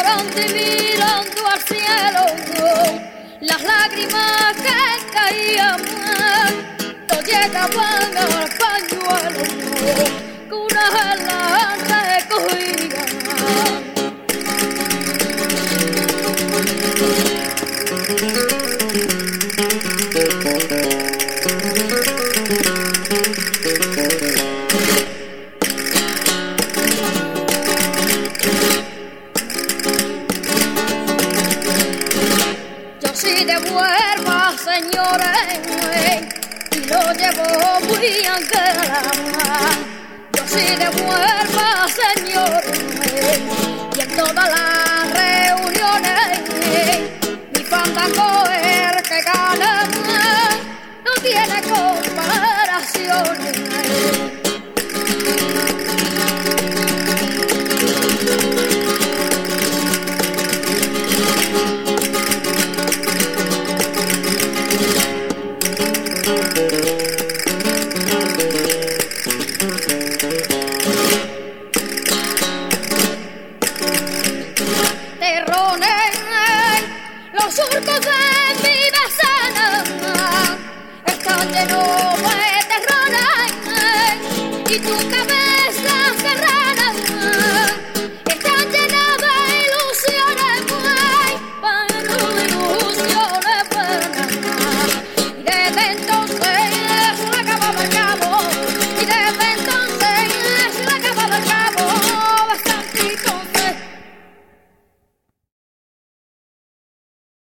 llorando y mirando al cielo, las lágrimas que caían no llegaban al pañuelo que una vela recogía. Yo sí devuelva, señores, y lo llevo muy anclada. Yo sí devuelva, señores, y en todas las reuniones mi fandango es el que gana, no tiene comparaciones.